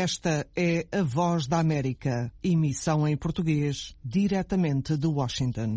Esta é a Voz da América, emissão em português, diretamente de Washington.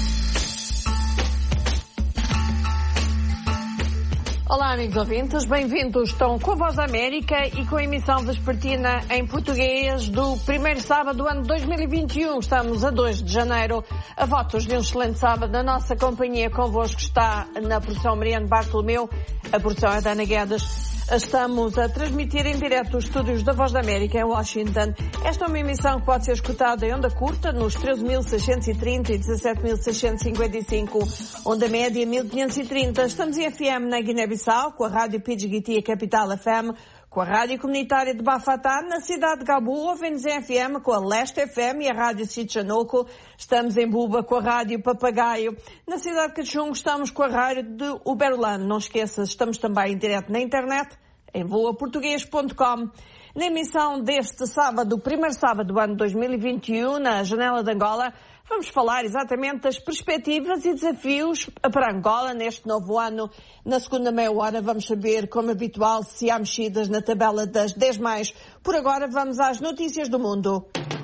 Olá, amigos ouvintes, bem-vindos. Estão com a Voz da América e com a emissão vespertina em português do primeiro sábado do ano 2021. Estamos a 2 de janeiro. A votos de um excelente sábado. Na nossa companhia convosco está na produção Mariano Bartolomeu, a produção é da Ana Guedes. Estamos a transmitir em direto os estúdios da Voz da América em Washington. Esta é uma emissão que pode ser escutada em onda curta nos 13.630 e 17.655, onda média 1.530. Estamos em FM na Guiné-Bissau, com a Rádio Pidgiti e a Capital FM, com a Rádio Comunitária de Bafatá, na cidade de Gabu, ouvem-nos em FM com a Leste FM e a Rádio Sitchanoco. Estamos em Buba com a Rádio Papagaio. Na cidade de Cachungo estamos com a Rádio de Uberlândia. Não esqueças, estamos também em direto na internet, em voaportuguês.com. Na emissão deste sábado, o primeiro sábado do ano 2021, na Janela de Angola, vamos falar exatamente das perspectivas e desafios para Angola neste novo ano. Na segunda meia hora vamos saber, como habitual, se há mexidas na tabela das 10 mais. Por agora vamos às notícias do mundo.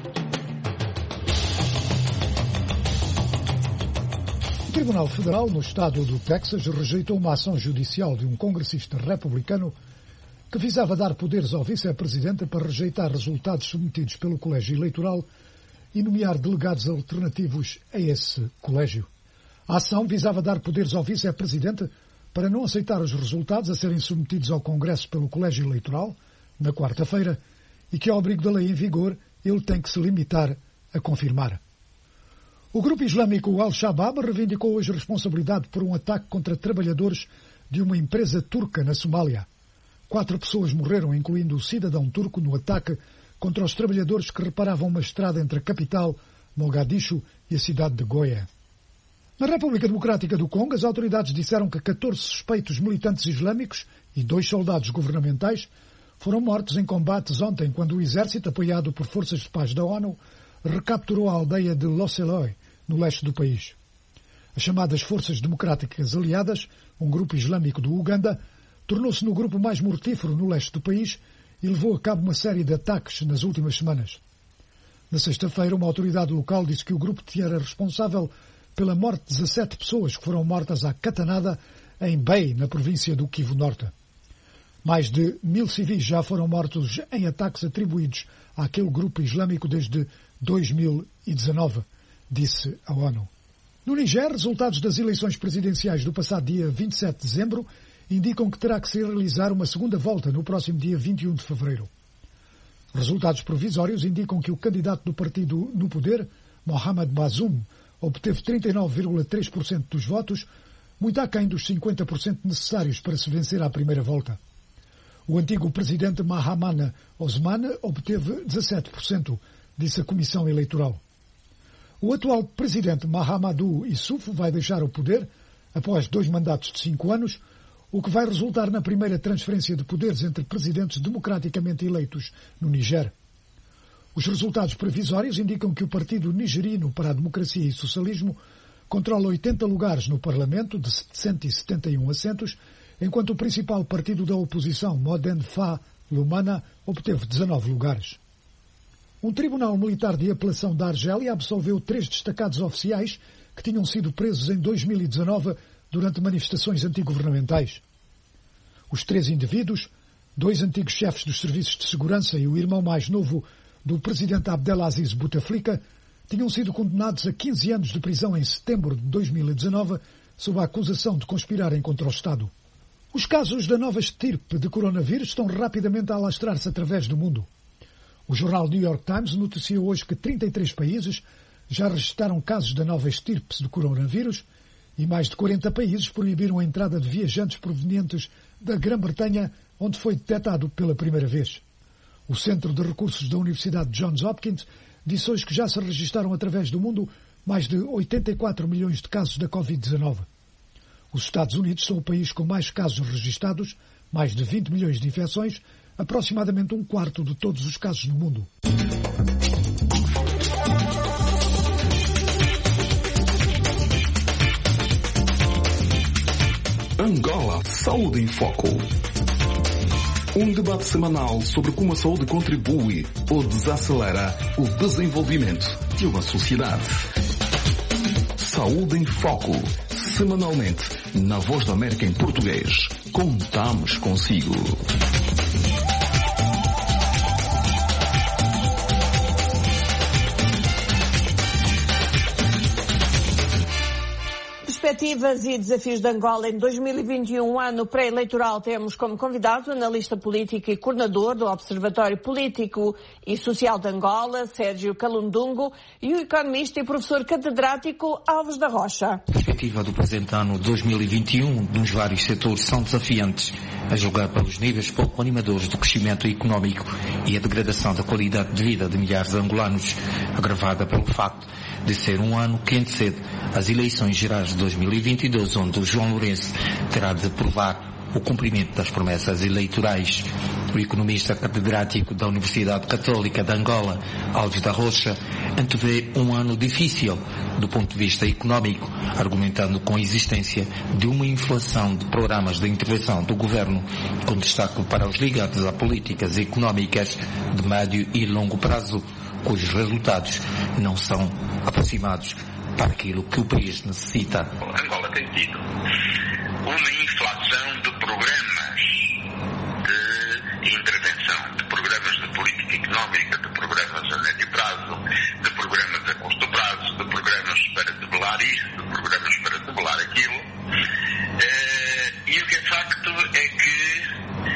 O Tribunal Federal no estado do Texas rejeitou uma ação judicial de um congressista republicano que visava dar poderes ao vice-presidente para rejeitar resultados submetidos pelo colégio eleitoral e nomear delegados alternativos a esse colégio. A ação visava dar poderes ao vice-presidente para não aceitar os resultados a serem submetidos ao Congresso pelo colégio eleitoral, na quarta-feira, e que, ao abrigo da lei em vigor, ele tem que se limitar a confirmar. O grupo islâmico Al-Shabaab reivindicou hoje responsabilidade por um ataque contra trabalhadores de uma empresa turca na Somália. 4 pessoas morreram, incluindo o cidadão turco, no ataque contra os trabalhadores que reparavam uma estrada entre a capital, Mogadishu, e a cidade de Goia. Na República Democrática do Congo, as autoridades disseram que 14 suspeitos militantes islâmicos e 2 soldados governamentais foram mortos em combates ontem, quando o exército, apoiado por forças de paz da ONU, recapturou a aldeia de Loseloi, no leste do país. As chamadas Forças Democráticas Aliadas, um grupo islâmico do Uganda, tornou-se no grupo mais mortífero no leste do país e levou a cabo uma série de ataques nas últimas semanas. Na sexta-feira, uma autoridade local disse que o grupo era responsável pela morte de 17 pessoas que foram mortas à catanada em Bay, na província do Kivu Norte. Mais de 1000 civis já foram mortos em ataques atribuídos àquele grupo islâmico desde 2019, disse a ONU. No Niger, resultados das eleições presidenciais do passado dia 27 de dezembro indicam que terá que se realizar uma segunda volta no próximo dia 21 de fevereiro. Resultados provisórios indicam que o candidato do partido no poder, Mohamed Bazoum, obteve 39,3% dos votos, muito aquém dos 50% necessários para se vencer à primeira volta. O antigo presidente Mahamane Osmane obteve 17%, disse a Comissão Eleitoral. O atual presidente Mahamadou Issoufou vai deixar o poder após 2 mandatos de 5 anos, o que vai resultar na primeira transferência de poderes entre presidentes democraticamente eleitos no Niger. Os resultados provisórios indicam que o Partido Nigerino para a Democracia e Socialismo controla 80 lugares no Parlamento, de 171 assentos, enquanto o principal partido da oposição, Modern Fa Lumana, obteve 19 lugares. Um tribunal militar de apelação da Argélia absolveu 3 destacados oficiais que tinham sido presos em 2019 durante manifestações antigovernamentais. Os 3 indivíduos, 2 antigos chefes dos serviços de segurança e o irmão mais novo do presidente Abdelaziz Bouteflika, tinham sido condenados a 15 anos de prisão em setembro de 2019 sob a acusação de conspirarem contra o Estado. Os casos da nova estirpe de coronavírus estão rapidamente a alastrar-se através do mundo. O jornal New York Times noticiou hoje que 33 países já registraram casos da nova estirpe de coronavírus e mais de 40 países proibiram a entrada de viajantes provenientes da Grã-Bretanha, onde foi detectado pela primeira vez. O Centro de Recursos da Universidade de Johns Hopkins disse hoje que já se registaram através do mundo mais de 84 milhões de casos da Covid-19. Os Estados Unidos são o país com mais casos registados, mais de 20 milhões de infecções, aproximadamente 1/4 de todos os casos no mundo. Angola Saúde em Foco. Um debate semanal sobre como a saúde contribui ou desacelera o desenvolvimento de uma sociedade. Saúde em Foco. Semanalmente, na Voz da América em português. Contamos consigo. Perspectivas e desafios de Angola em 2021, ano pré-eleitoral. Temos como convidado o analista político e coordenador do Observatório Político e Social de Angola, Sérgio Calundungo, e o economista e professor catedrático Alves da Rocha. A perspectiva do presente ano 2021 nos vários setores são desafiantes, a julgar pelos níveis pouco animadores do crescimento económico e a degradação da qualidade de vida de milhares de angolanos, agravada pelo facto de ser um ano que antecede as eleições gerais de 2022, onde o João Lourenço terá de provar o cumprimento das promessas eleitorais. O economista catedrático da Universidade Católica de Angola, Alves da Rocha, antevê um ano difícil do ponto de vista económico, argumentando com a existência de uma inflação de programas de intervenção do governo, com destaque para os ligados a políticas económicas de médio e longo prazo, cujos resultados não são aproximados para aquilo que o país necessita. Angola tem tido uma inflação de programas de intervenção, de programas de política económica, de programas a médio prazo, de programas a curto prazo, de programas para debelar isto, de programas para debelar aquilo. E o que é facto é que,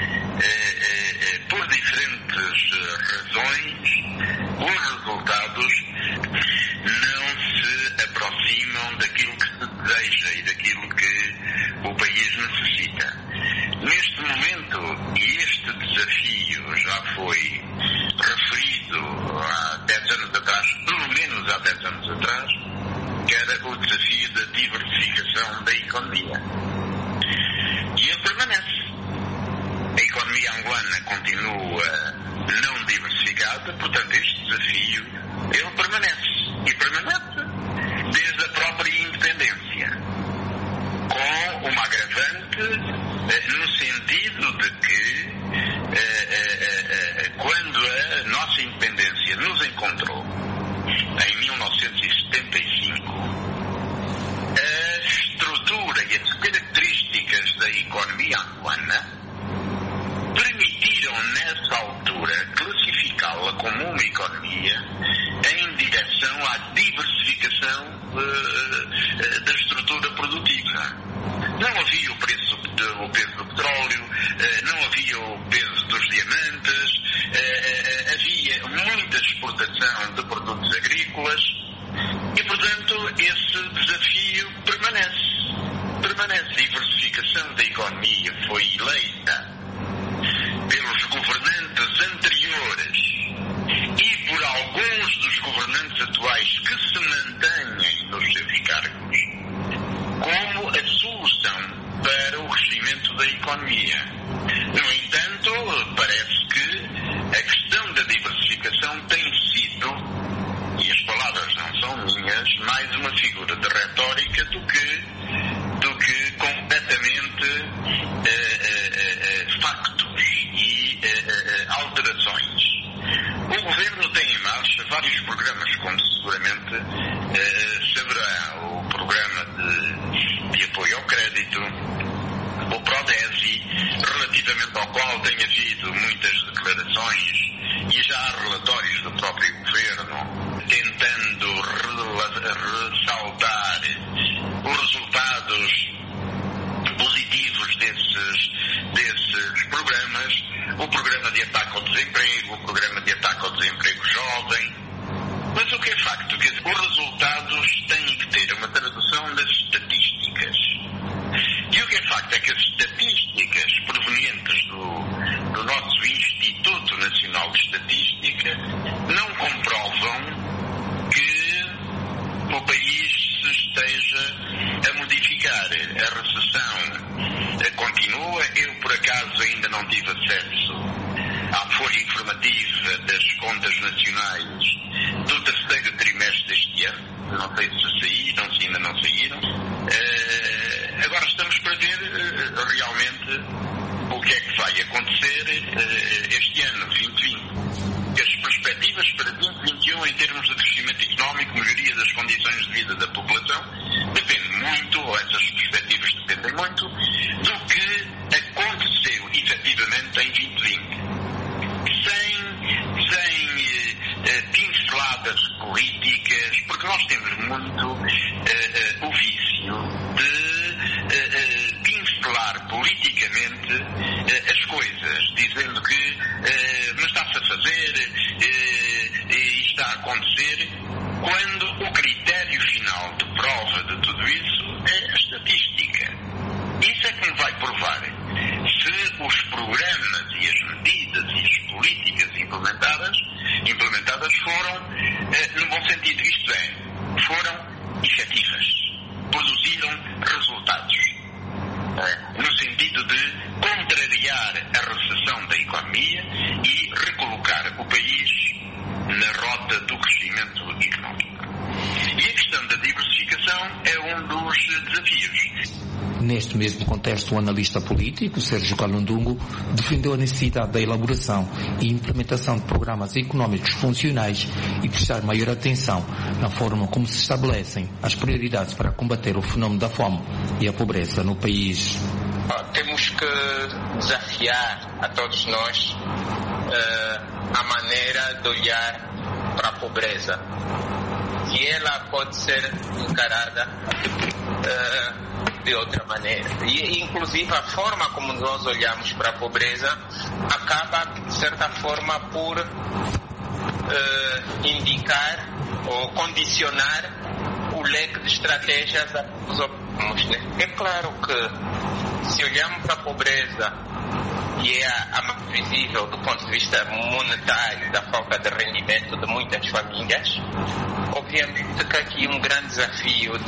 por diferentes razões, os resultados não se aproximam daquilo que se deseja e daquilo que o país necessita. Neste momento, e este desafio já foi referido há 10 anos atrás, pelo menos há 10 anos atrás, que era o desafio da diversificação da economia. E ele permanece. A economia angolana continua não diversificada, portanto este desafio, ele permanece. E permanece desde a própria independência, com uma agravante no sentido de que quando a nossa independência nos encontrou em 1975, a estrutura e as características da economia angolana permitiram nessa altura classificá-la como uma economia em direção à diversificação da estrutura produtiva. Não havia o peso do petróleo, não havia o peso dos diamantes, havia muita exportação de produtos agrícolas e, portanto, esse desafio permanece. A diversificação da economia foi eleita pelos governantes anteriores e por alguns dos governantes atuais que se mantêm nos seus cargos como a solução para o crescimento da economia. No entanto, parece que a questão da diversificação tem sido, e as palavras não são minhas, mais uma figura de retórica do que completamente factos e alterações. O governo tem em marcha vários programas, como seguramente saberá, o programa de apoio ao crédito, o PRODESI, relativamente ao qual tem havido muitas declarações e já há relatórios do próprio governo tentando ressaltar os resultados positivos desses programas, o programa de ataque ao desemprego, o programa de ataque ao desemprego jovem. Mas o que é facto é que os resultados têm que ter uma tradução das estatísticas. E o que é facto é que as estatísticas provenientes do nosso Instituto Nacional de Estatística não comprovam que o país se esteja a modificar. A recessão continua. Eu, por acaso, ainda não tive acesso à folha informativa das contas nacionais do terceiro trimestre deste ano. Não sei se saíram, se ainda não saíram. Agora estamos para ver realmente o que é que vai acontecer este ano, 2020. As perspectivas para 2021 em termos de crescimento económico, melhoria das condições de vida da população, depende muito, ou essas perspectivas dependem muito, do que aconteceu efetivamente em 2020. Sem pinceladas políticas, porque nós temos muito o vício de pincelar politicamente as coisas, dizendo que mas está-se a fazer e está a acontecer, quando o critério final de prova de tudo isso é a estatística. Isso é que me vai provar se os programas e as medidas e as políticas implementadas foram no bom sentido, isto é, foram efetivas, produziram resultados, no sentido de contrariar a recessão da economia e recolocar o país na rota do crescimento económico. E a questão da diversificação é um dos desafios. Neste mesmo contexto, o analista político, Sérgio Calundungo, defendeu a necessidade da elaboração e implementação de programas económicos funcionais e prestar maior atenção na forma como se estabelecem as prioridades para combater o fenómeno da fome e a pobreza no país. Temos que desafiar a todos nós a maneira de olhar para a pobreza. E ela pode ser encarada de outra maneira. E, inclusive, a forma como nós olhamos para a pobreza acaba, de certa forma, por indicar ou condicionar o leque de estratégias a que nós optamos, né? É claro que, se olharmos para a pobreza, e é a mais visível do ponto de vista monetário, da falta de rendimento de muitas famílias, obviamente que aqui um grande desafio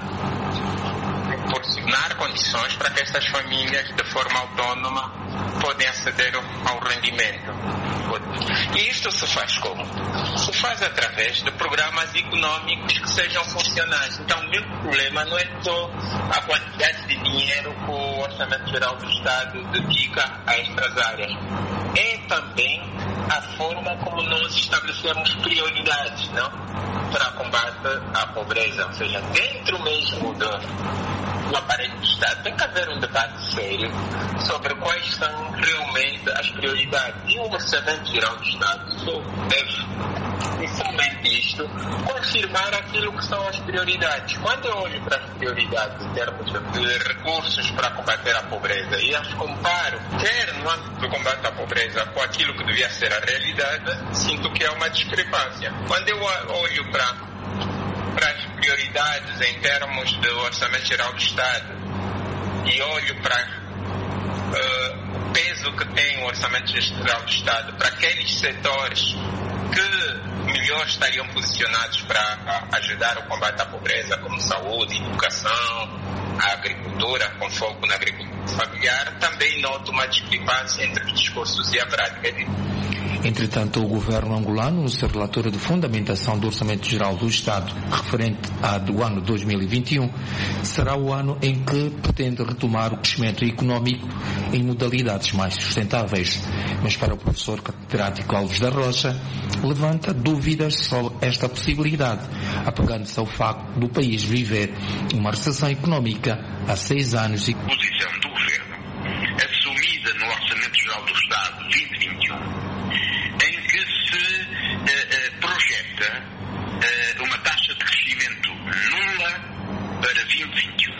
de proporcionar condições para que essas famílias, de forma autónoma, podem aceder ao rendimento. E isto se faz como? Se faz através de programas económicos que sejam funcionais. Então, o meu problema não é só a quantidade de dinheiro que o Orçamento Geral do Estado dedica a estas áreas. É também a forma como nós estabelecemos prioridades, não? Para combate à pobreza. Ou seja, dentro mesmo do aparelho do Estado tem que haver um debate sério sobre quais são realmente as prioridades. E o Orçamento Geral do Estado só deve, e somente isto, confirmar aquilo que são as prioridades. Quando eu olho para as prioridades em termos de recursos para combater a pobreza e as comparo, quer no âmbito do combate à pobreza, com aquilo que devia ser a realidade, sinto que há uma discrepância. Quando eu olho para as prioridades em termos do Orçamento Geral do Estado e olho para o peso que tem o Orçamento Geral do Estado para aqueles setores que melhor estariam posicionados para ajudar o combate à pobreza, como saúde, educação, a agricultura, com foco na agricultura familiar, também noto uma discrepância entre os discursos e a prática. Entretanto, o governo angolano, no seu relatório de fundamentação do Orçamento Geral do Estado, referente ao ano 2021, será o ano em que pretende retomar o crescimento económico em modalidades mais sustentáveis. Mas para o professor catedrático Alves da Rocha, levanta dúvidas sobre esta possibilidade, apegando-se ao facto do país viver uma recessão económica há 6 anos e... Posição do governo, assumida no Orçamento Geral do Estado 2021, em que se projeta uma taxa de crescimento nula para 2021.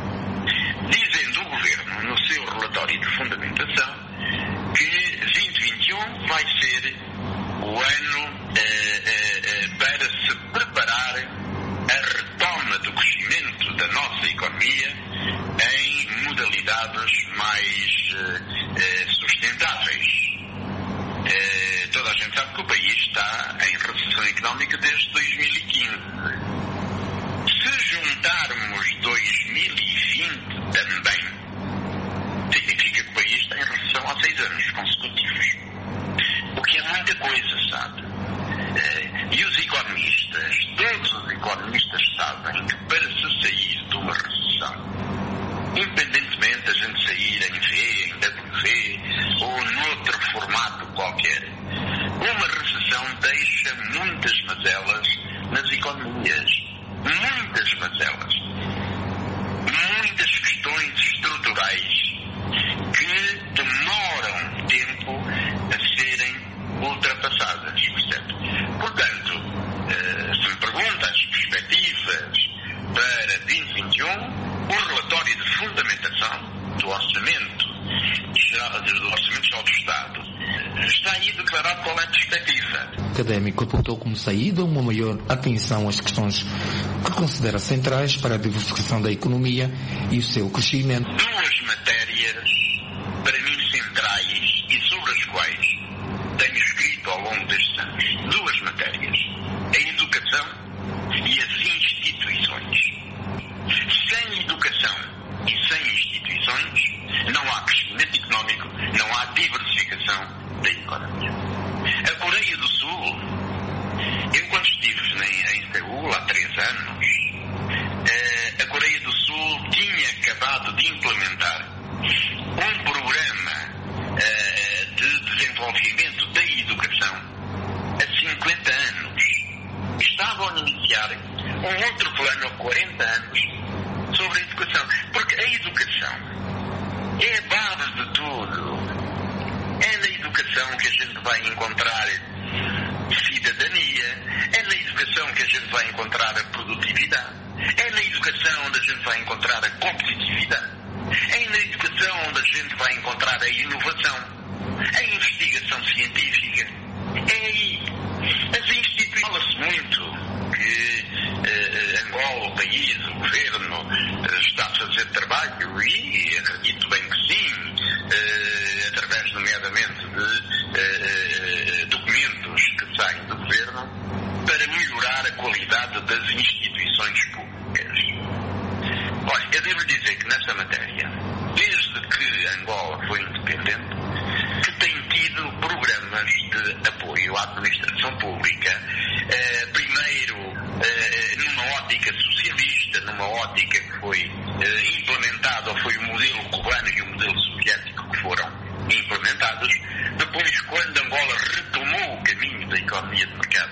Dizendo o Governo, no seu relatório de fundamentação, que 2021 vai ser o ano para se preparar a retoma do crescimento da nossa economia em modalidades mais sustentáveis. Toda a gente sabe que o país está em recessão económica desde 2015. Se juntarmos 2020 também, significa que o país está em recessão há 6 anos consecutivos. O que é muita coisa, sabe? E os economistas, todos os economistas sabem que para se sair de uma recessão, independentemente da gente sair em V, em WV ou noutro qualquer. Uma recessão deixa muitas mazelas nas economias. Muitas mazelas. Muitas questões estruturais que demoram tempo a serem ultrapassadas, percebe? Portanto, se me pergunta as perspectivas para 2021, o relatório de fundamentação do Orçamento Geral do Estado está aí declarado qual é a perspectiva. O académico apontou como saída uma maior atenção às questões que considera centrais para a diversificação da economia e o seu crescimento. Duas matérias, para mim, centrais e sobre as quais tenho escrito ao longo destes anos. Duas matérias: a educação e as instituições. Sem educação e sem instituições não há crescimento económico, não há diversificação da economia. A Coreia do Sul, eu quando estive em Seul há 3 anos, a Coreia do Sul tinha acabado de implementar um programa de desenvolvimento da educação há 50 anos. Estavam a iniciar um outro plano há 40 anos sobre a educação. Porque a educação é a base de tudo. É na educação que a gente vai encontrar cidadania, é na educação que a gente vai encontrar a produtividade, é na educação onde a gente vai encontrar a competitividade, é na educação onde a gente vai encontrar a inovação, a investigação científica. É aí. As instituições, fala-se muito que Angola, o país, o governo, está a fazer trabalho, e acredito bem que sim, através nomeadamente de documentos que saem do governo, para melhorar a qualidade das instituições públicas. Olha, eu devo dizer que nessa matéria, desde que Angola foi independente, que tem tido programas de apoio à administração pública, primeiro numa ótica socialista, numa ótica que foi implementada, ou foi o modelo cubano e o modelo soviético que foram implementados. Depois, quando Angola retomou o caminho da economia de mercado,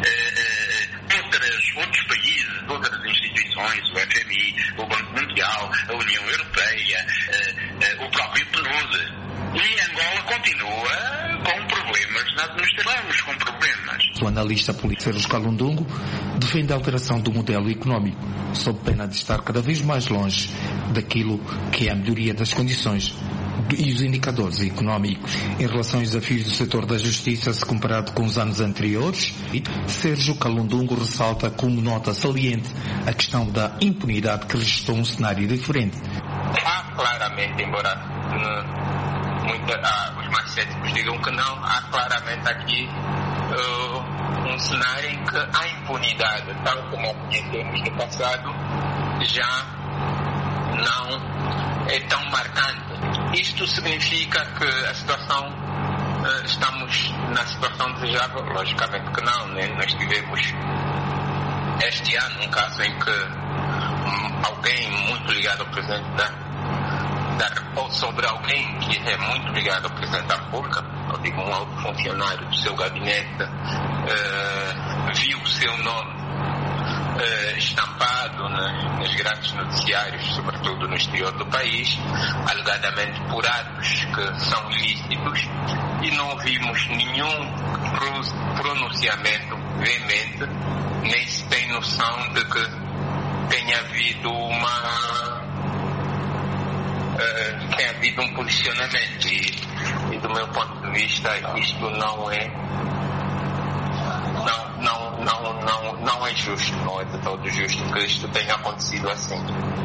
outros países, outras instituições, o FMI, o Banco Mundial, a União Europeia, o próprio PNUD, e Angola continua com problemas na administração. Vamos com problemas. O analista político Sérgio Calundungo defende a alteração do modelo económico, sob pena de estar cada vez mais longe daquilo que é a melhoria das condições e os indicadores económicos. Em relação aos desafios do setor da justiça, se comparado com os anos anteriores, Sérgio Calundungo ressalta como nota saliente a questão da impunidade, que registrou um cenário diferente. Há claramente, embora os mais céticos digam que não, há claramente aqui um cenário em que a impunidade, tal como a conhecemos no passado, já não é tão marcante. Isto significa que a situação, estamos na situação desejável? Logicamente que não, né? Nós tivemos este ano um caso em que alguém muito ligado ao Presidente ou sobre alguém que é muito ligado ao Presidente da República, eu digo um alto funcionário do seu gabinete, viu o seu nome estampado nos grandes noticiários, sobretudo no exterior do país, alegadamente por atos que são ilícitos, e não vimos nenhum pronunciamento veemente, nem se tem noção de que tenha havido um posicionamento, e do meu ponto de vista isto não é justo, não é de todo justo que isto tenha acontecido assim.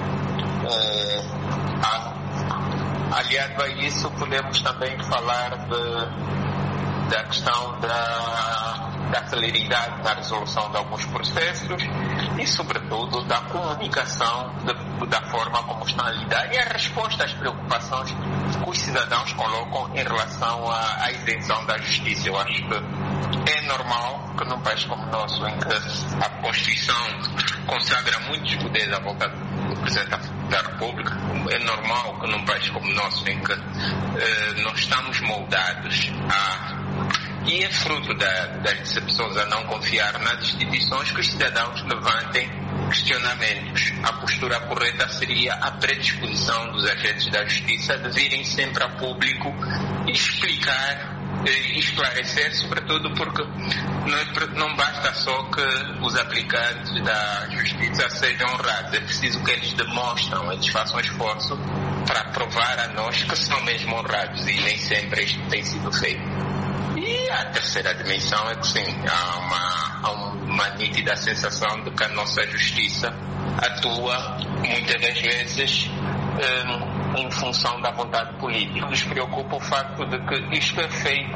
Aliado a isso, podemos também falar da questão da celeridade na resolução de alguns processos e, sobretudo, da comunicação da forma como estão a lidar e a resposta às preocupações que os cidadãos colocam em relação à isenção da justiça. Eu acho que é normal que num país como o nosso, em que a Constituição consagra muitos poderes à volta do Presidente da República, é normal que num país como o nosso, em que nós estamos moldados E é fruto das decepções a não confiar nas instituições que os cidadãos levantem questionamentos. A postura correta seria a predisposição dos agentes da justiça de virem sempre a público explicar e esclarecer, sobretudo porque não basta só que os aplicantes da justiça sejam honrados, é preciso que eles demonstram, eles façam um esforço para provar a nós que são mesmo honrados, e nem sempre isto tem sido feito. E a terceira dimensão é que sim, há uma nítida sensação de que a nossa justiça atua muitas das vezes em função da vontade política. Nos preocupa o facto de que isto é feito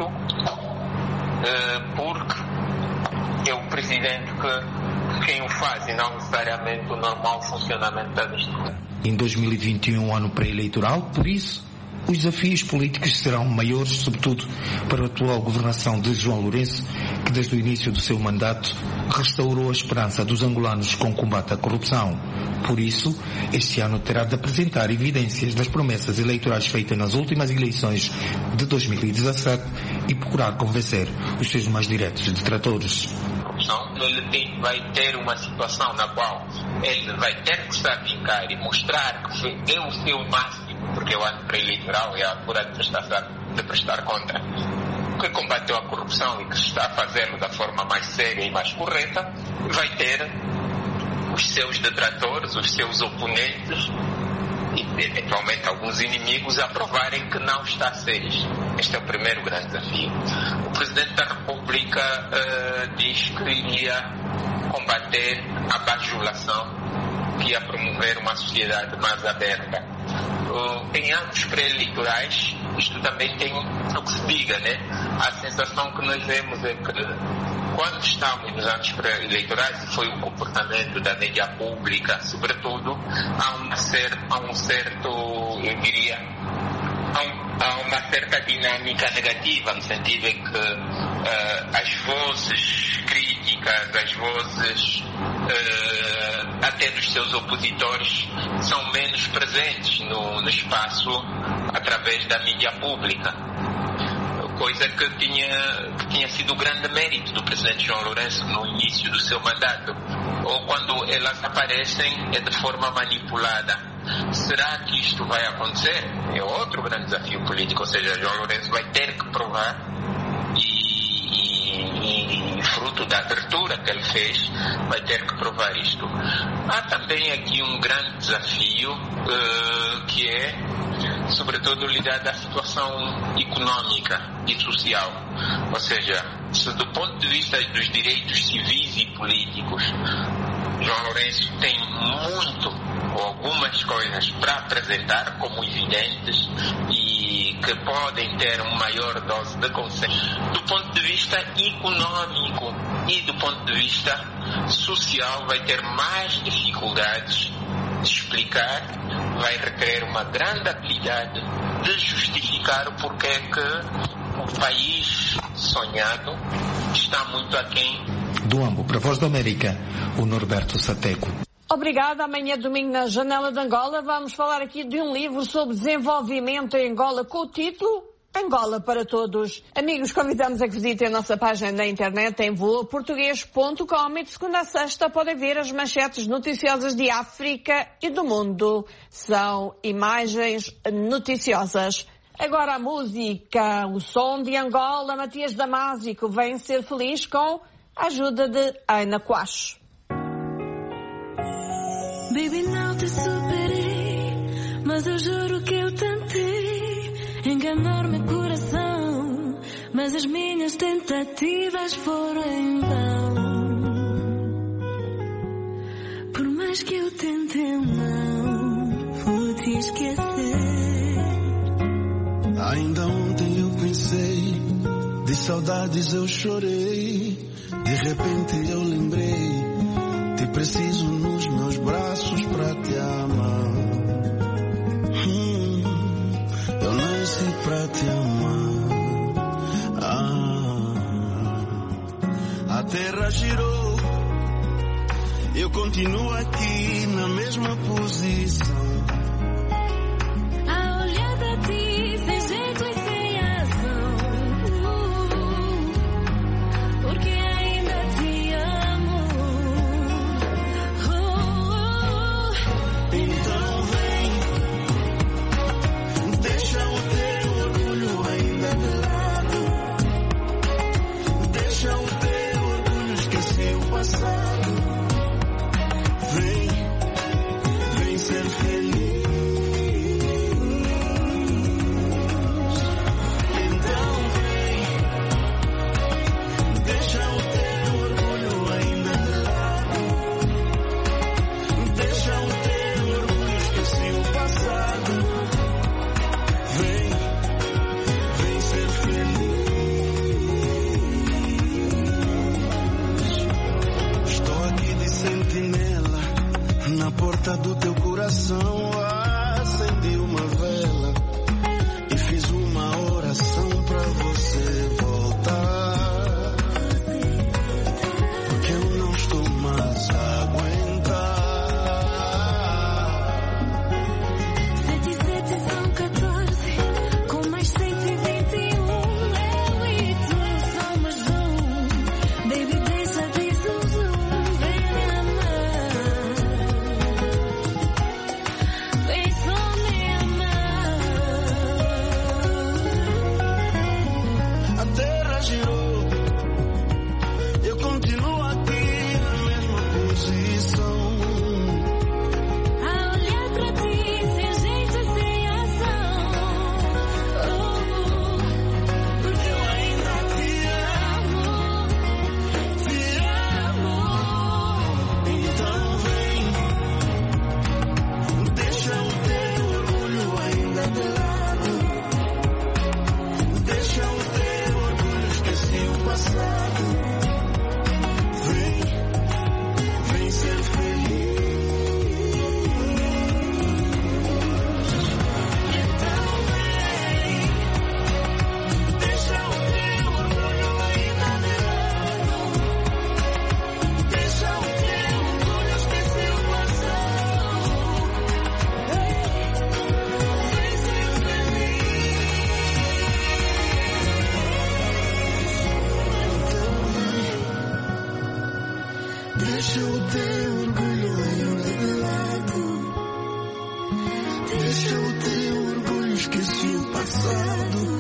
porque é o presidente quem o faz e não necessariamente o normal funcionamento da instituição. Em 2021, ano pré-eleitoral, por isso, os desafios políticos serão maiores, sobretudo para a atual governação de João Lourenço, que desde o início do seu mandato restaurou a esperança dos angolanos com o combate à corrupção. Por isso, este ano terá de apresentar evidências das promessas eleitorais feitas nas últimas eleições de 2017 e procurar convencer os seus mais diretos detratores. Ele vai ter uma situação na qual ele vai ter que sacrificar e mostrar que deu o seu máximo, porque o ano pré-eleitoral é a altura de prestar conta, que combateu a corrupção e que está a fazê-lo da forma mais séria e mais correta. Vai ter os seus detratores, os seus oponentes e eventualmente alguns inimigos a provarem que não está a ser isto. Este é o primeiro grande desafio. O Presidente da República diz que iria combater a bajulação, que ia promover uma sociedade mais aberta. Em anos pré-eleitorais, isto também tem o que se diga, né? A sensação que nós vemos é que quando estamos nos anos pré-eleitorais, e foi o comportamento da mídia pública, sobretudo, há uma certa dinâmica negativa, no sentido em que as vozes críticas, as vozes até dos seus opositores são menos presentes no espaço através da mídia pública. Coisa que tinha sido o grande mérito do presidente João Lourenço no início do seu mandato. Ou quando elas aparecem é de forma manipulada. Será que isto vai acontecer? É outro grande desafio político, ou seja, João Lourenço vai ter que provar e fruto da abertura que ele fez, vai ter que provar isto. Há também aqui um grande desafio que é, sobretudo, ligado à situação econômica e social. Ou seja, se do ponto de vista dos direitos civis e políticos, João Lourenço tem muito ou algumas coisas para apresentar como evidentes e que podem ter uma maior dose de consenso. Do ponto de vista econômico e do ponto de vista social, vai ter mais dificuldades de explicar, vai requerer uma grande habilidade de justificar o porquê que o país sonhado está muito aquém. Do Ambo, para a Voz da América, o Norberto Sateco. Obrigada. Amanhã, domingo, na Janela de Angola, vamos falar aqui de um livro sobre desenvolvimento em Angola com o título Angola para Todos. Amigos, convidamos a que visitem a nossa página na internet em voaportugues.com e de segunda a sexta podem ver as manchetes noticiosas de África e do mundo. São imagens noticiosas. Agora a música, o som de Angola, Matias Damásico, vem ser feliz com a ajuda de Aina Quash. Baby, não te superei, mas eu juro que eu tentei enganar meu coração, mas as minhas tentativas foram em vão. Por mais que eu tente, eu não vou te esquecer. Ainda ontem eu pensei, de saudades eu chorei, de repente eu lembrei, te preciso nos meus braços pra te amar. Eu nasci pra te amar. A terra girou, eu continuo aqui na mesma posição. A olhar pra ti, sem jeito e sem ação. Deixa o teu orgulho ainda de lado. Deixa o teu orgulho, esquece o passado.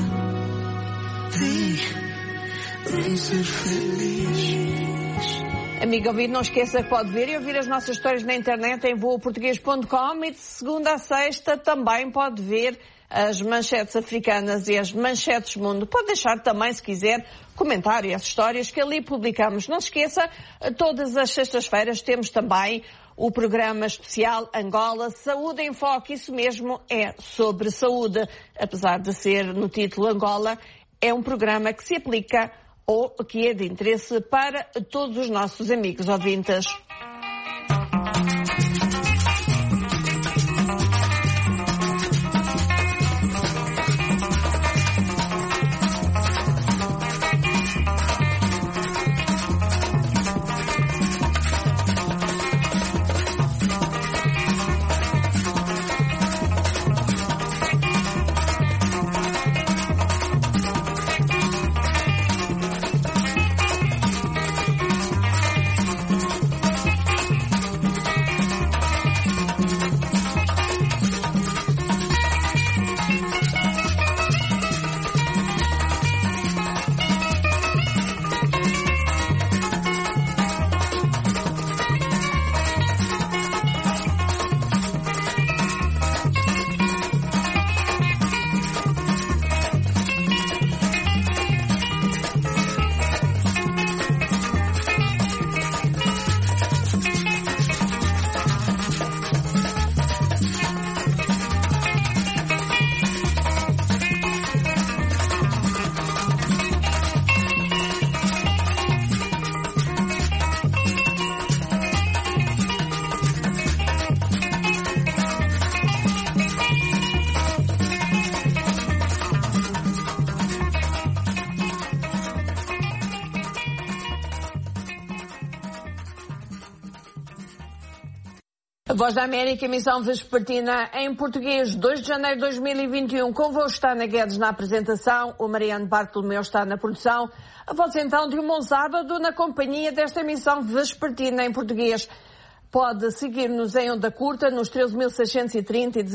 Vem ser feliz. Amigo ouvinte, não esqueça que pode ver e ouvir as nossas histórias na internet em voaportuguês.com e de segunda a sexta também pode ver as manchetes africanas e as manchetes mundo. Pode deixar também, se quiser, comentário as histórias que ali publicamos. Não se esqueça, todas as sextas-feiras temos também o programa especial Angola Saúde em Foco. Isso mesmo, é sobre saúde. Apesar de ser no título Angola, é um programa que se aplica ou que é de interesse para todos os nossos amigos ouvintes. Voz da América, emissão vespertina em português, 2 de janeiro de 2021. Convosco está Ana Guedes na apresentação, o Mariano Bartolomeu está na produção. A voz então de um bom sábado na companhia desta emissão vespertina em português. Pode seguir-nos em onda curta nos 13.630 e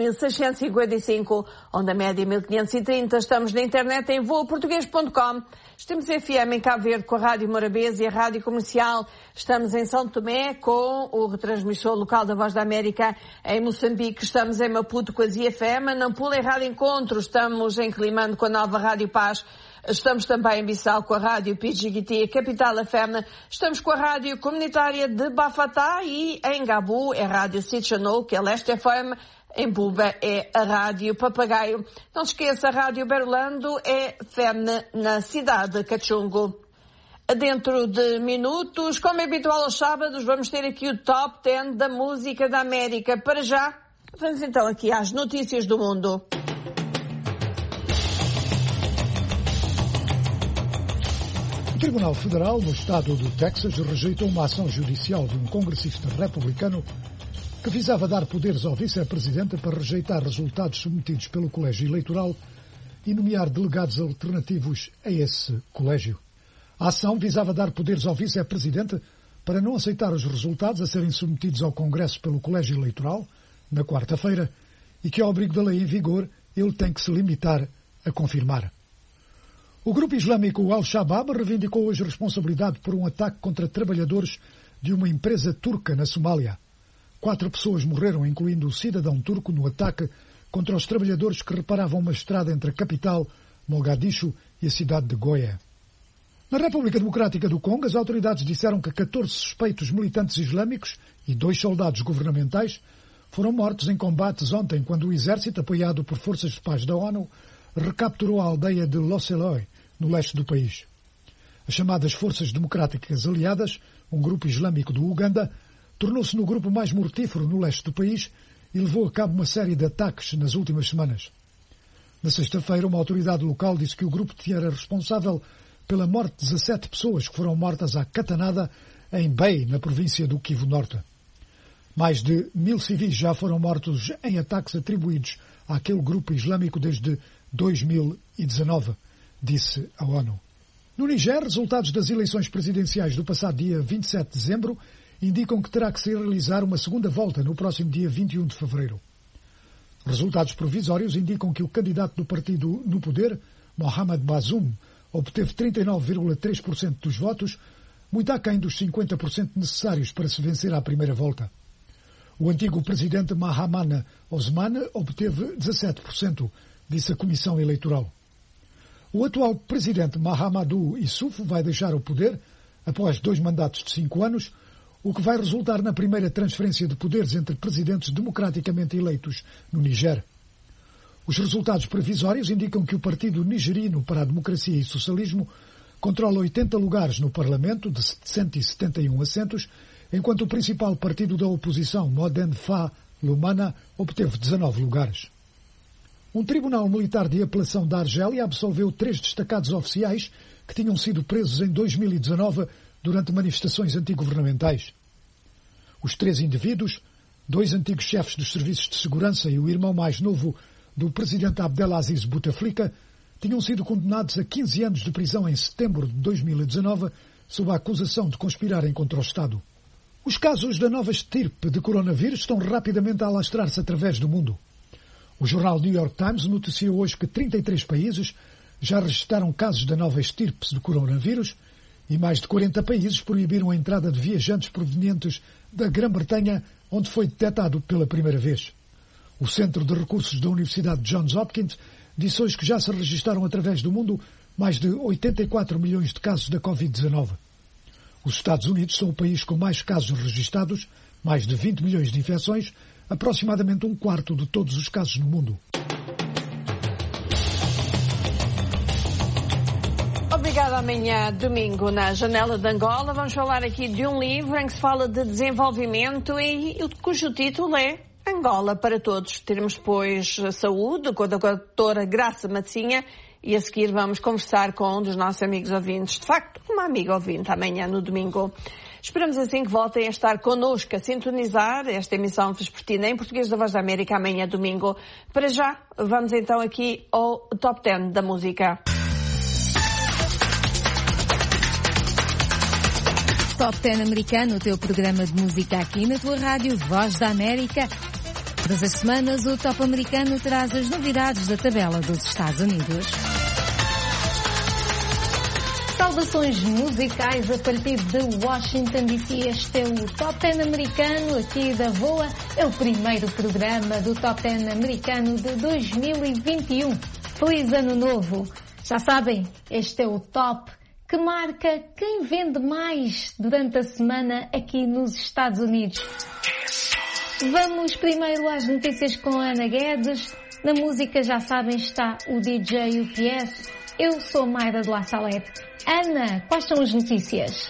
17.655, onda média 1.530. Estamos na internet em voaportuguês.com. Estamos em FM em Cabo Verde com a Rádio Morabeza e a Rádio Comercial. Estamos em São Tomé com o retransmissor local da Voz da América. Em Moçambique estamos em Maputo com a ZFM. Em Nampula em Rádio Encontro. Estamos em Climane com a nova Rádio Paz. Estamos também em Bissau com a Rádio Pidgiti, a Capital FM. Estamos com a Rádio Comunitária de Bafatá e em Gabu é a Rádio Sitchanou, que é Leste FM. Em Buba é a Rádio Papagaio. Não se esqueça, a Rádio Berlando é FM na cidade de Cachungo. Dentro de minutos, como é habitual aos sábados, vamos ter aqui o Top 10 da música da América. Para já, vamos então aqui às notícias do mundo. O Tribunal Federal no estado do Texas rejeitou uma ação judicial de um congressista republicano que visava dar poderes ao vice-presidente para rejeitar resultados submetidos pelo colégio eleitoral e nomear delegados alternativos a esse colégio. A ação visava dar poderes ao vice-presidente para não aceitar os resultados a serem submetidos ao Congresso pelo colégio eleitoral, na quarta-feira, e que, ao abrigo da lei em vigor, ele tem que se limitar a confirmar. O grupo islâmico Al-Shabaab reivindicou hoje responsabilidade por um ataque contra trabalhadores de uma empresa turca na Somália. 4 pessoas morreram, incluindo o cidadão turco, no ataque contra os trabalhadores que reparavam uma estrada entre a capital, Mogadishu, e a cidade de Goia. Na República Democrática do Congo, as autoridades disseram que 14 suspeitos militantes islâmicos e 2 soldados governamentais foram mortos em combates ontem, quando o exército, apoiado por forças de paz da ONU, recapturou a aldeia de Loseloi, no leste do país. As chamadas Forças Democráticas Aliadas, um grupo islâmico do Uganda, tornou-se no grupo mais mortífero no leste do país e levou a cabo uma série de ataques nas últimas semanas. Na sexta-feira, uma autoridade local disse que o grupo era responsável pela morte de 17 pessoas que foram mortas à catanada em Bay, na província do Kivu Norte. Mais de 1000 civis já foram mortos em ataques atribuídos àquele grupo islâmico desde 2019, disse a ONU. No Niger, resultados das eleições presidenciais do passado dia 27 de dezembro indicam que terá que se realizar uma segunda volta no próximo dia 21 de fevereiro. Resultados provisórios indicam que o candidato do partido no poder, Mohamed Bazoum, obteve 39,3% dos votos, muito aquém dos 50% necessários para se vencer à primeira volta. O antigo presidente Mahamane Osmane obteve 17%, disse a Comissão Eleitoral. O atual presidente Mahamadou Issoufou vai deixar o poder após 2 mandatos de 5 anos, o que vai resultar na primeira transferência de poderes entre presidentes democraticamente eleitos no Niger. Os resultados provisórios indicam que o Partido Nigerino para a Democracia e Socialismo controla 80 lugares no Parlamento, de 171 assentos, enquanto o principal partido da oposição, Modern Fa Lumana, obteve 19 lugares. Um tribunal militar de apelação da Argélia absolveu 3 destacados oficiais que tinham sido presos em 2019 durante manifestações antigovernamentais. Os 3 indivíduos, 2 antigos chefes dos serviços de segurança e o irmão mais novo do presidente Abdelaziz Bouteflika, tinham sido condenados a 15 anos de prisão em setembro de 2019 sob a acusação de conspirarem contra o Estado. Os casos da nova estirpe de coronavírus estão rapidamente a alastrar-se através do mundo. O jornal New York Times noticiou hoje que 33 países já registraram casos da nova estirpe de coronavírus e mais de 40 países proibiram a entrada de viajantes provenientes da Grã-Bretanha, onde foi detectado pela primeira vez. O Centro de Recursos da Universidade de Johns Hopkins disse hoje que já se registaram através do mundo mais de 84 milhões de casos da Covid-19. Os Estados Unidos são o país com mais casos registados, mais de 20 milhões de infecções, aproximadamente 1/4 de todos os casos no mundo. Obrigada. Amanhã, domingo, na Janela de Angola, vamos falar aqui de um livro em que se fala de desenvolvimento e cujo título é Angola para Todos. Teremos depois saúde com a doutora Graça Matzinha e a seguir vamos conversar com um dos nossos amigos ouvintes. De facto, uma amiga ouvinte amanhã no domingo. Esperamos assim que voltem a estar connosco, a sintonizar esta emissão vespertina em português da Voz da América amanhã domingo. Para já, vamos então aqui ao Top 10 da música. Top 10 americano, o teu programa de música aqui na tua rádio Voz da América. Todas as semanas o Top americano traz as novidades da tabela dos Estados Unidos. Saudações musicais a partir de Washington DC. Este é o Top 10 americano aqui da VOA. É o primeiro programa do Top 10 americano de 2021. Feliz Ano Novo! Já sabem, este é o Top que marca quem vende mais durante a semana aqui nos Estados Unidos. Vamos primeiro às notícias com a Ana Guedes. Na música, já sabem, está o DJ UPS. Eu sou Mayra de La Salete. Ana, quais são as notícias?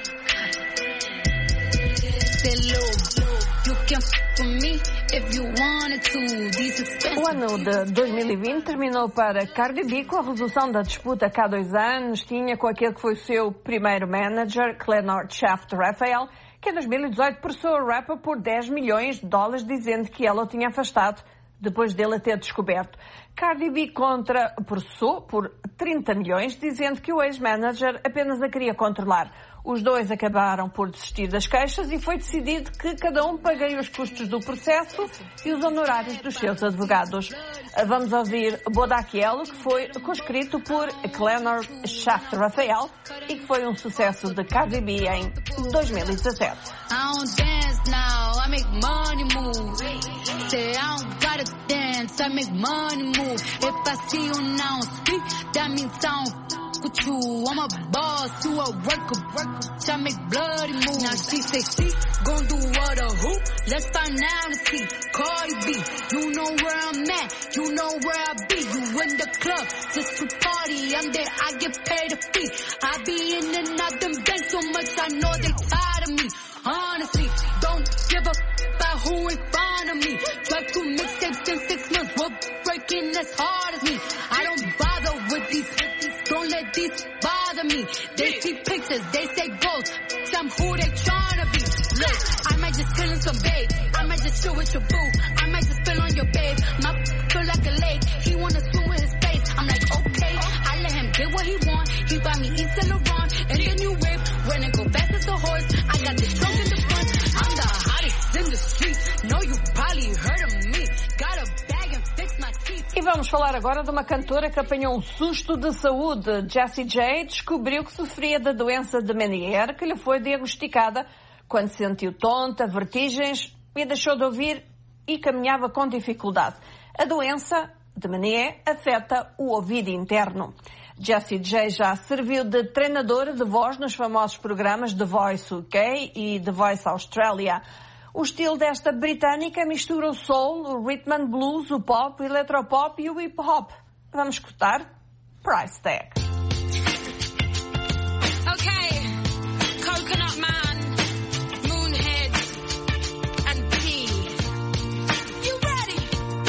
O ano de 2020 terminou para Cardi B com a resolução da disputa que há 2 anos tinha com aquele que foi o seu primeiro manager, Clenor Shaft Raphael, que em 2018 processou a rapper por $10 milhões, dizendo que ela o tinha afastado depois dele a ter descoberto. Cardi B processou por 30 milhões, dizendo que o ex-manager apenas a queria controlar. Os dois acabaram por desistir das queixas e foi decidido que cada um pagaria os custos do processo e os honorários dos seus advogados. Vamos ouvir Bodak Yellow, que foi conscrito por Clenor Shaft Raphael e que foi um sucesso de Cardi B em 2017. With you, I'm a boss, you a worker, I make bloody moves. Now she say she gon' do what a who? Let's find out and see. Cardi B, you know where I'm at, you know where I be. You in the club, just to party, I'm there, I get paid a fee. I be in and out them banks so much, I know they tired of me. Honestly, don't give a about who in front of me. Drop 2 mixtapes in 6 months, we're breaking as hard as me. I don't bother with these. Don't let these bother me. They see pictures, they say goals. I'm who they tryna be. Look, I might just chill in some babe. I might just chill with your boo. I might just spill on your babe. My feel like a lake. He wanna swim with his face. I'm like, okay. I let him get what he want. He buy me Easter got the trunk in the front. I'm the hottest in the street. Know you probably heard of me. Got a bag and fix my teeth. E vamos falar agora de uma cantora que apanhou um susto de saúde. Jessie J descobriu que sofria da doença de Meniere, que lhe foi diagnosticada quando se sentiu tonta, vertigens e deixou de ouvir e caminhava com dificuldade. A doença de Meniere afeta o ouvido interno. Jessie J já serviu de treinadora de voz nos famosos programas The Voice UK e The Voice Australia. O estilo desta britânica mistura o soul, o rhythm and blues, o pop, o eletropop e o hip hop. Vamos escutar Price Tag. Okay, Coconut Man, Moonhead, and P. You ready?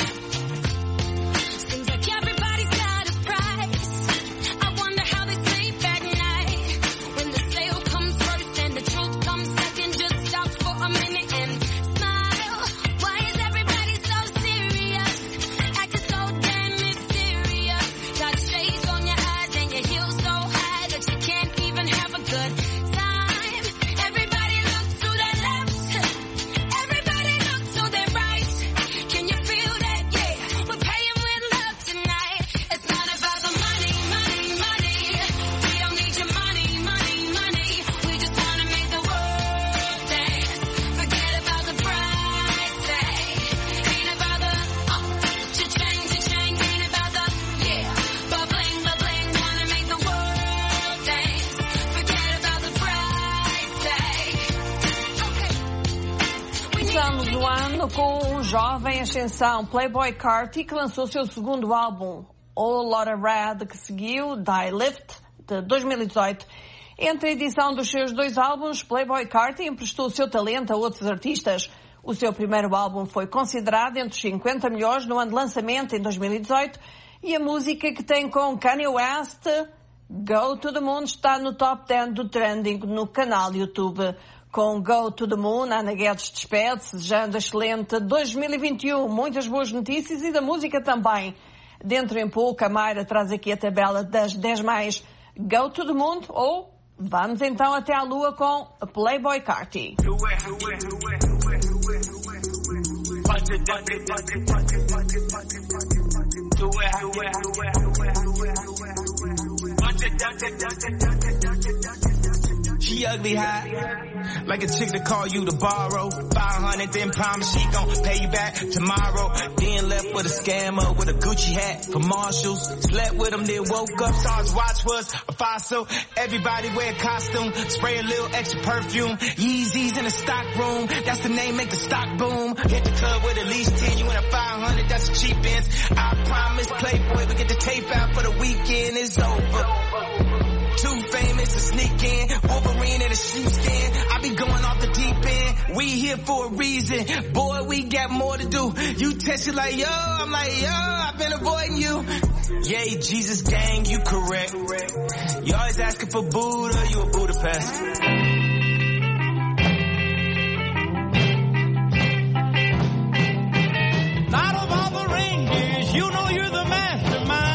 Seems like everybody's got a price. I wonder how they sleep at night. When the sale comes first and the truth comes second, just stop for a minute and smile. Why is everybody so serious? Acting so damn mysterious. Got shades on your eyes and your heels so high that you can't even have a good time. Everybody look to their left. Everybody look to their right. Can you feel that? Yeah, we're paying with love tonight. It's not about the money, money, money. We don't need your money, money, money. We just wanna make the world dance. Forget about the price tag. Ain't about the cha-ching. Ain't about the ba-bling. Wanna make the world dance. Forget about the price tag. Começamos o ano com um jovem ascensão, Playboi Carti, que lançou seu segundo álbum, Whole Lotta Red, que seguiu Die Lift, de 2018. Entre a edição dos seus dois álbuns, Playboi Carti emprestou o seu talento a outros artistas. O seu primeiro álbum foi considerado entre os 50 melhores no ano de lançamento, em 2018, e a música que tem com Kanye West, Go to the Moon, está no top 10 do trending no canal YouTube. Com Go to the Moon, Ana Guedes despede-se, desejando excelente 2021, muitas boas notícias e da música também. Dentro em pouco, a Mayra traz aqui a tabela das 10 mais Go to the Moon, ou vamos então até à Lua com Playboi Carti. She ugly hot, like a chick that call you to borrow 500, then promise she gon' pay you back tomorrow. Then left with a scammer with a Gucci hat from Marshalls. Slept with him, then woke up, saw his watch was a fossil. Everybody wear a costume, spray a little extra perfume. Yeezys in the stock room, that's the name, make the stock boom. Hit the club with at least 10, you win a 500, that's a cheap ends. I promise Playboy, we get the tape out for the weekend, it's over. Too famous to sneak in, Wolverine in a sheepskin. I be going off the deep end. We here for a reason, boy. We got more to do. You text it like yo, I'm like yo. I've been avoiding you. Yay, Jesus gang, you correct. You always asking for Buddha, you a Budapest. Out of all the reindeers, you know you're the mastermind.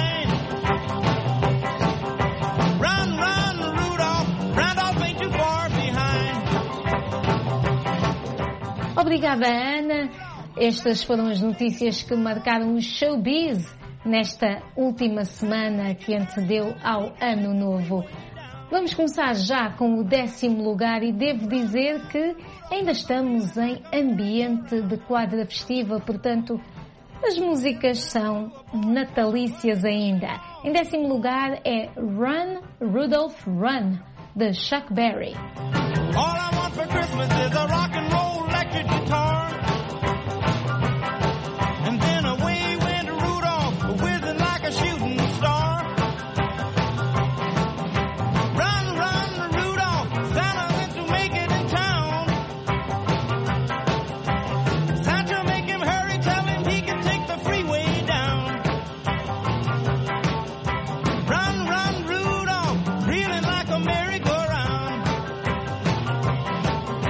Obrigada, Ana. Estas foram as notícias que marcaram o showbiz nesta última semana que antecedeu ao Ano Novo. Vamos começar já com o 10º lugar e devo dizer que ainda estamos em ambiente de quadra festiva, portanto, as músicas são natalícias ainda. Em 10º lugar é Run, Rudolph, Run, de Chuck Berry. All I want for Christmas is a rock and roll electric guitar. And then away went Rudolph, whizzing like a shooting star. Run, run, Rudolph, Santa went to make it in town. Santa make him hurry, tell him he can take the freeway down. Run, run, Rudolph, reeling like a merry-go-round.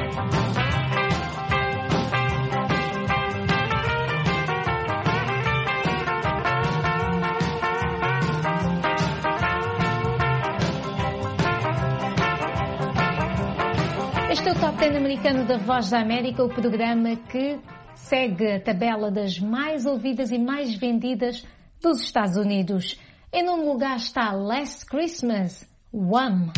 Este é o Top 10 americano da Voz da América, o programa que segue a tabela das mais ouvidas e mais vendidas dos Estados Unidos. Em nono lugar está Last Christmas, Wham!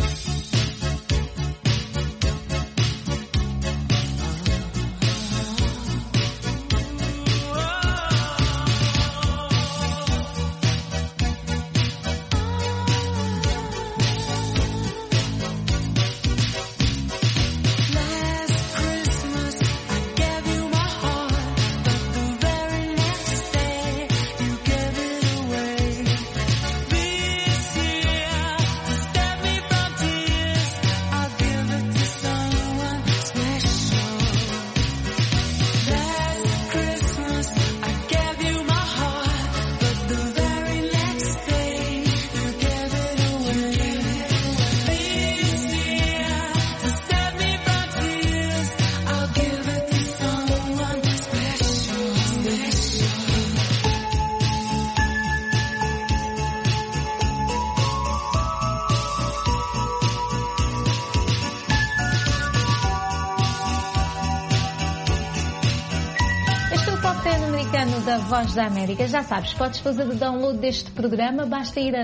Da Voz da América. Já sabes, podes fazer o download deste programa, basta ir a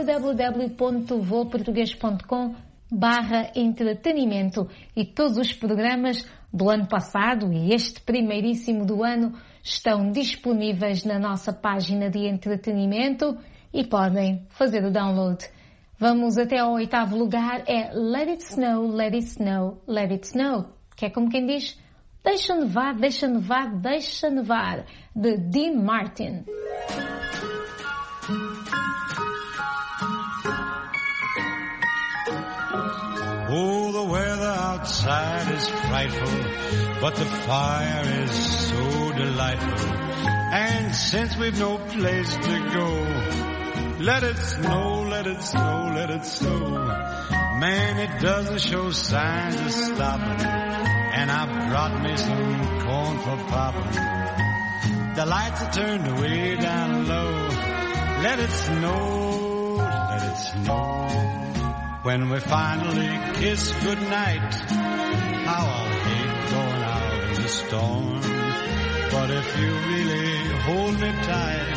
www.voaportugues.com/entretenimento e todos os programas do ano passado e este primeiríssimo do ano estão disponíveis na nossa página de entretenimento e podem fazer o download. Vamos até ao oitavo lugar, é Let It Snow, Let It Snow, Let It Snow, que é como quem diz deixa nevar, deixa nevar, deixa nevar, de Dean Martin. Oh, the weather outside is frightful, but the fire is so delightful. And since we've no place to go, let it snow, let it snow, let it snow. Man, it doesn't show signs of stopping. And I brought me some corn for popping. The lights are turned way down low. Let it snow, let it snow. When we finally kiss goodnight, how I'll hate going out in the storm. But if you really hold me tight,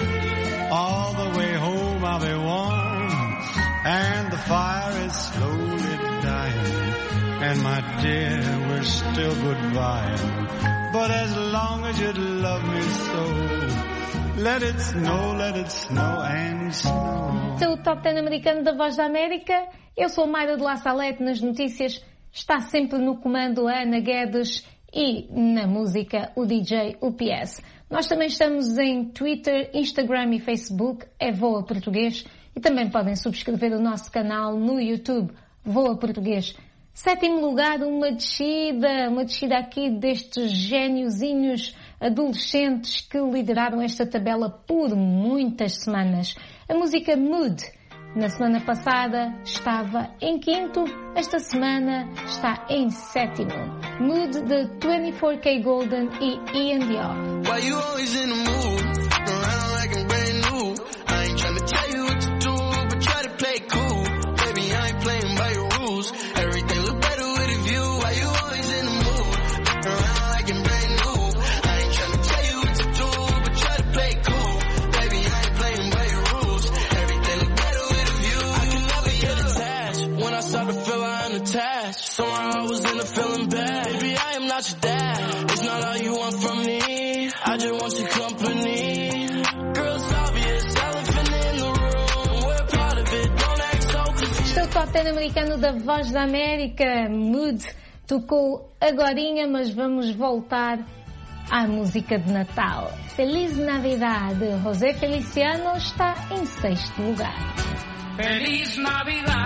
all the way home I'll be warm. And the fire is slowly dying. And my dear, we're still goodbye. But as long as you love me so, let it snow and snow. Este é o Top 10 americano da Voz da América. Eu sou Mayra de La Salete. Nas notícias está sempre no comando a Ana Guedes e na música o DJ UPS. Nós também estamos em Twitter, Instagram e Facebook, é Voa Português. E também podem subscrever o nosso canal no YouTube, Voa Português. Sétimo lugar, uma descida aqui destes gêniozinhos adolescentes que lideraram esta tabela por muitas semanas. A música Mood, na semana passada, estava em quinto, esta semana está em sétimo. Mood de 24K Golden e Ian Dior. Why you always in the mood? Around like I'm brand new. I ain't trying to tell you what to do, but try to play cool. Baby, I ain't playing by your rules. Everything look better with a view. Why you always in the mood? Around like I'm brand new. I ain't trying to tell you what to do, but try to play cool. Baby, I ain't playing by your rules. Everything look better with a view. I can never get attached. When I start to feel I'm attached, somehow I was in a feeling bad. Baby, I am not your dad. It's not all you want from me. I just want your company. Girls obvious, elephant in the room. We're part of it, don't act so confused. Este é o Top 10 americano da Voz da América. Mood tocou agorinha, mas vamos voltar à música de Natal. Feliz Navidad, de José Feliciano, está em sexto lugar. Feliz Navidad,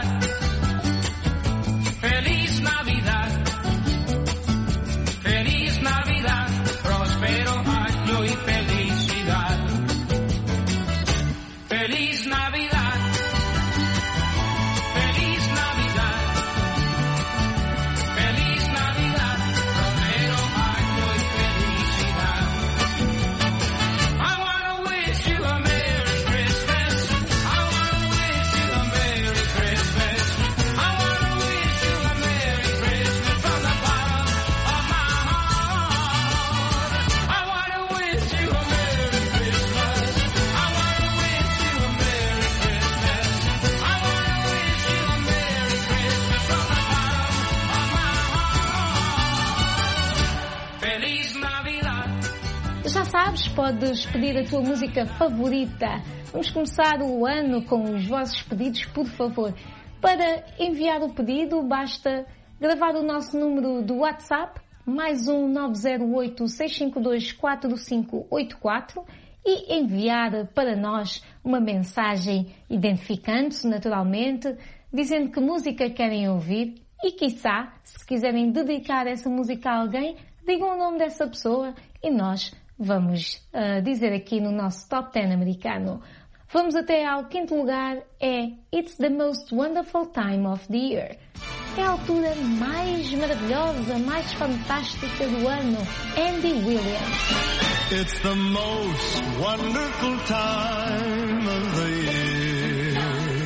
Feliz Navidad, Feliz Navidad, próspero año y felicidad. Feliz Navidad, Feliz Navidad, Feliz Navidad, próspero año y felicidad. I wanna wish you a Merry Christmas. I wanna wish you a Merry Christmas. I wanna wish you a Merry Christmas from the sabes, podes pedir a tua música favorita. Vamos começar o ano com os vossos pedidos, por favor. Para enviar o pedido, basta gravar o nosso número do WhatsApp, mais um 908-652-4584, e enviar para nós uma mensagem identificando-se naturalmente, dizendo que música querem ouvir e, quiçá, se quiserem dedicar essa música a alguém, digam o nome dessa pessoa e nós vamos dizer aqui no nosso Top 10 americano. Vamos até ao quinto lugar, é It's the Most Wonderful Time of the Year. É a altura mais maravilhosa, mais fantástica do ano. Andy Williams. It's the most wonderful time of the year,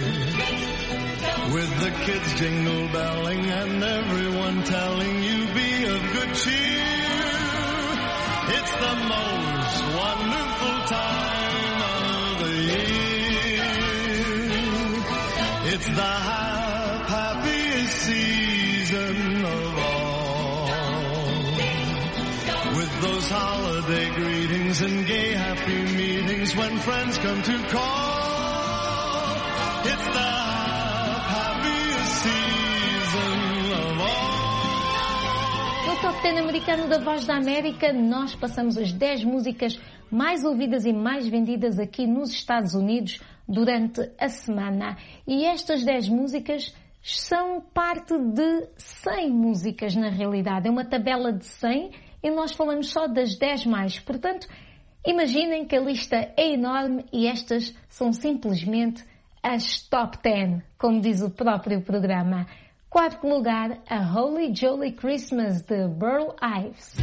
with the kids jingle belling and everyone telling you be of good cheer. It's the most wonderful time of the year. It's the happiest season of all, with those holiday greetings and gay happy meetings when friends come to call. It's the happiest season of all. No Top 10 americano da Voz da América, nós passamos as 10 músicas mais ouvidas e mais vendidas aqui nos Estados Unidos durante a semana. E estas 10 músicas são parte de 100 músicas na realidade. É uma tabela de 100 e nós falamos só das 10 mais. Portanto, imaginem que a lista é enorme e estas são simplesmente as Top 10, como diz o próprio programa. Quarto lugar, a Holy Jolly Christmas, de Burl Ives.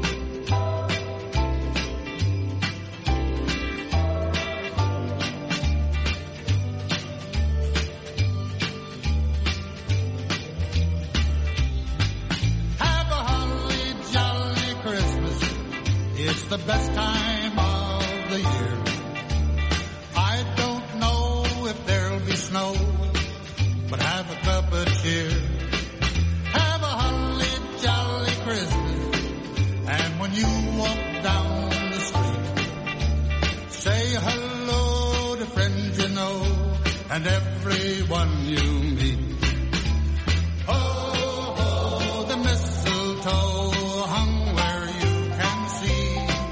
It's the best time of the year. I don't know if there'll be snow, but have a cup of cheer. Have a holly jolly Christmas, and when you walk down the street, say hello to friends you know and everyone you meet. Oh, oh, the mistletoe hung where you can see.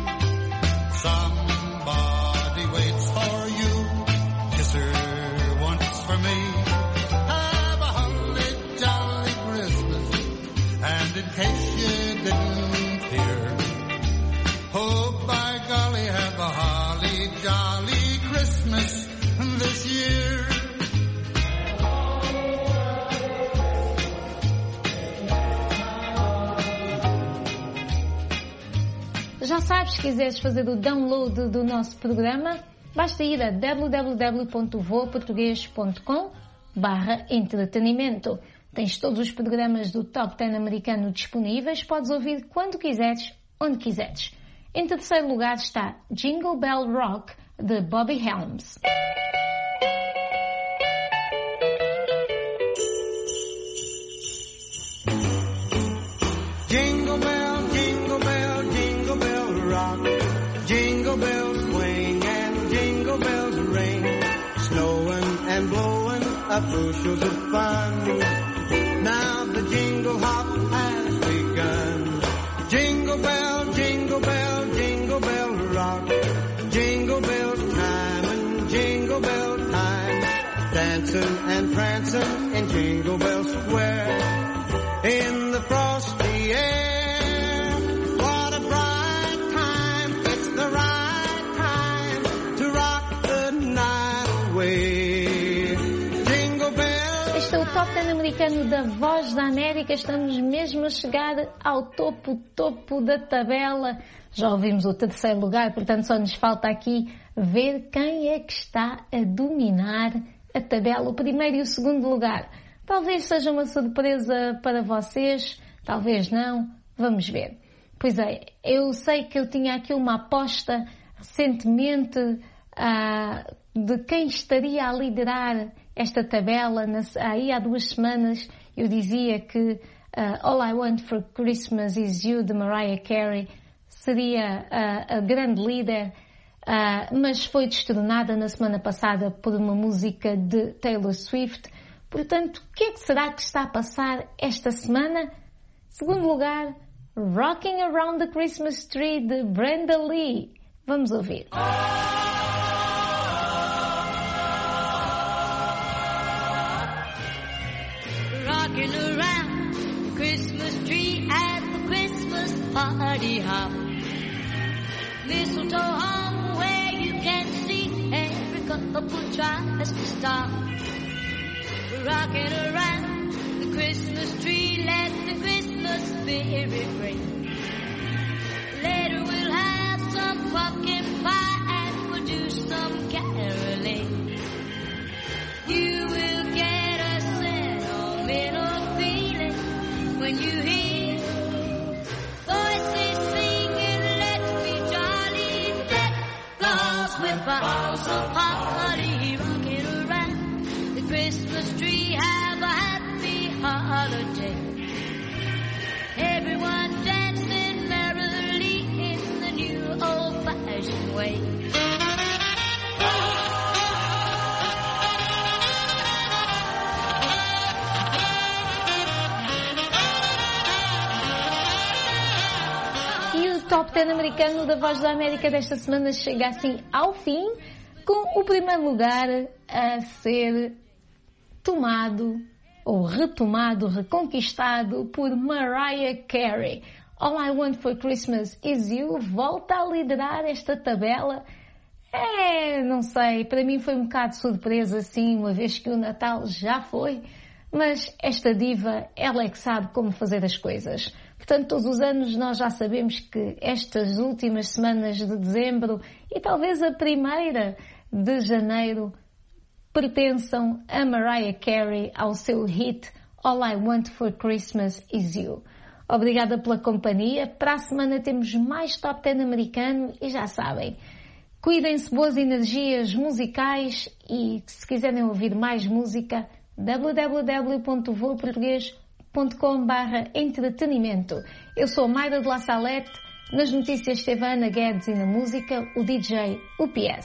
Somebody waits for you. Kiss her once for me. Have a holly jolly Christmas, and in case you didn't hear, oh by golly, have a holly jolly Christmas this year. Já sabes, se quiseres fazer o download do nosso programa, basta ir a www.voaportugues.com/entretenimento. Tens todos os programas do Top 10 americano disponíveis, podes ouvir quando quiseres, onde quiseres. Em terceiro lugar está Jingle Bell Rock, de Bobby Helms. Jingle bell, jingle bell, jingle bell rock. Jingle bells swing and jingle bells ring. Snowing and blowing up bushels of fun. Now the jingle hop has begun. Jingle bell, jingle bell, jingle bell rock. Jingle bell time and jingle bell time. Dancing and prancing in Jingle Bell Square. In the frosty air, what a bright time. It's the right time to rock the night away. Jingle bell. Este é o Top 10 americano da Voz da América. Estamos mesmo a chegar ao topo da tabela. Já ouvimos o terceiro lugar, portanto só nos falta aqui ver quem é que está a dominar a tabela, o primeiro e o segundo lugar. Talvez seja uma surpresa para vocês, talvez não, vamos ver. Pois é, eu sei que eu tinha aqui uma aposta recentemente de quem estaria a liderar esta tabela. Aí há 2 semanas eu dizia que All I Want for Christmas Is You, de Mariah Carey, seria a grande líder, mas foi destronada na semana passada por uma música de Taylor Swift. Portanto, o que é que será que está a passar esta semana? Segundo lugar, Rocking Around the Christmas Tree, de Brenda Lee. Vamos ouvir. Rocking around the Christmas tree at the Christmas party hop. Mistletoe hung where you can see every couple tries to stop. Rocking around the Christmas tree, let the Christmas spirit ring. Later we'll have some pumpkin pie and we'll do some caroling. You will get a sentimental feeling when you hear voices singing, let's be jolly, deck bells with boughs of holly. Rocking around the Christmas tree, have a happy holiday. Everyone dancing merrily in the new old-fashioned way. Top 10 americano da Voz da América desta semana chega assim ao fim, com o primeiro lugar a ser tomado, ou retomado, reconquistado por Mariah Carey. All I Want for Christmas Is You volta a liderar esta tabela. Não sei, para mim foi um bocado surpresa, sim, uma vez que o Natal já foi, mas esta diva, ela é que sabe como fazer as coisas. Portanto, todos os anos nós já sabemos que estas últimas semanas de dezembro e talvez a primeira de janeiro pertençam a Mariah Carey, ao seu hit All I Want for Christmas Is You. Obrigada pela companhia. Para a semana temos mais Top 10 americano e já sabem, cuidem-se, boas energias musicais e se quiserem ouvir mais música, www.voaportugues.com/entretenimento. Eu sou Mayra de La Salette, nas notícias esteve a Ana Guedes e na música o DJ UPS.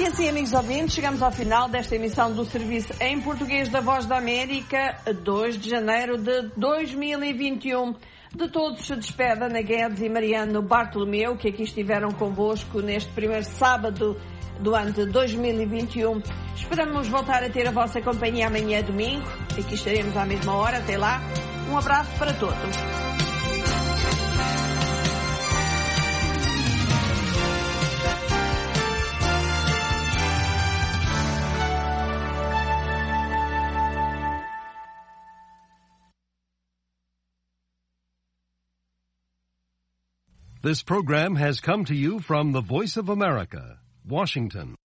E assim, amigos ouvintes, chegamos ao final desta emissão do Serviço em Português da Voz da América, 2 de janeiro de 2021. De todos se despede Ana Guedes e Mariano Bartolomeu, que aqui estiveram convosco neste primeiro sábado do ano de 2021. Esperamos voltar a ter a vossa companhia amanhã, domingo. Aqui estaremos à mesma hora. Até lá. Um abraço para todos. This program has come to you from the Voice of America, Washington.